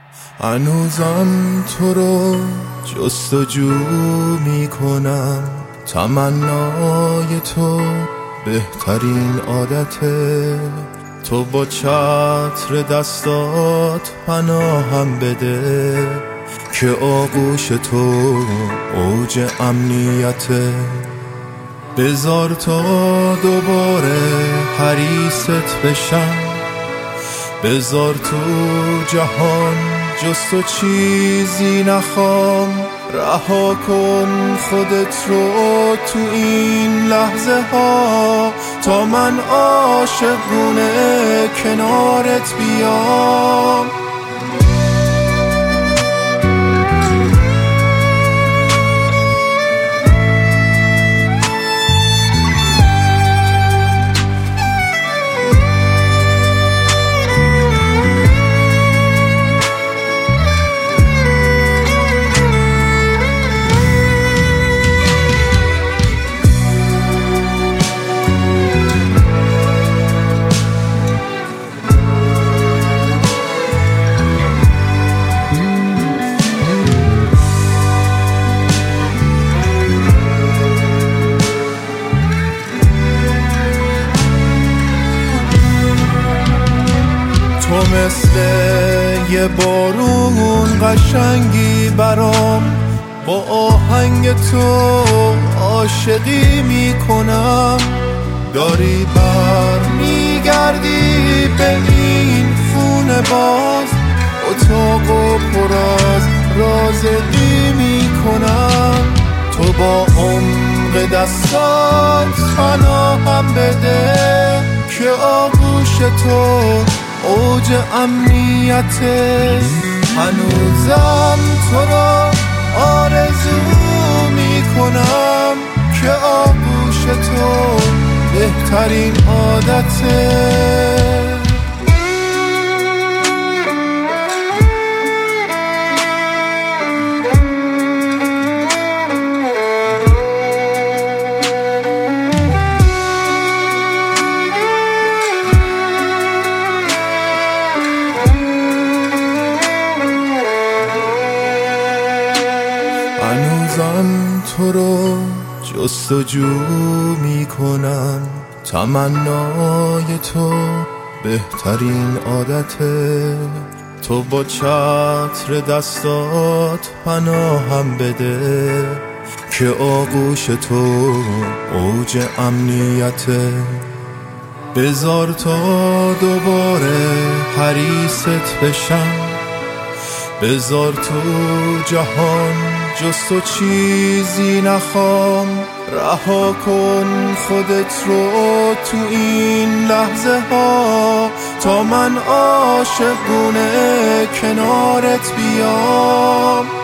هنوزم تو رو جستجو میکنم، تمنای تو بهترین عادته. تو با چتر دستات پناهم بده که آغوش تو اوج امنیته. بذار تا دوباره حریصت بشم، بذار تو جهان جز تو چیزی نخوام. رها کن خودت رو تو این لحظه ها تا من عاشقونه کنارت بیام. تو مثل یه بارون قشنگی برام، با آهنگ تو عاشقی میکنم. داری بر میگردی به این خونه باز، اتاق و پر از رازقی میکنم. تو با عمق دستات پناهم بده که آغوش تو اوج امنیته. هنوزم تو را آرزو میکنم که آغوش تو بهترین عادته. هنوزم تو رو جستجو میکنم، تمنای تو بهترین عادته. تو با چتر دستات پناهم بده که آغوش تو اوج امنیته. بذار تا دوباره حریصت بشم، بذار تو جهان جز تو چیزی نخوام. رها کن خودت رو تو این لحظه ها تا من عاشقونه کنارت بیام.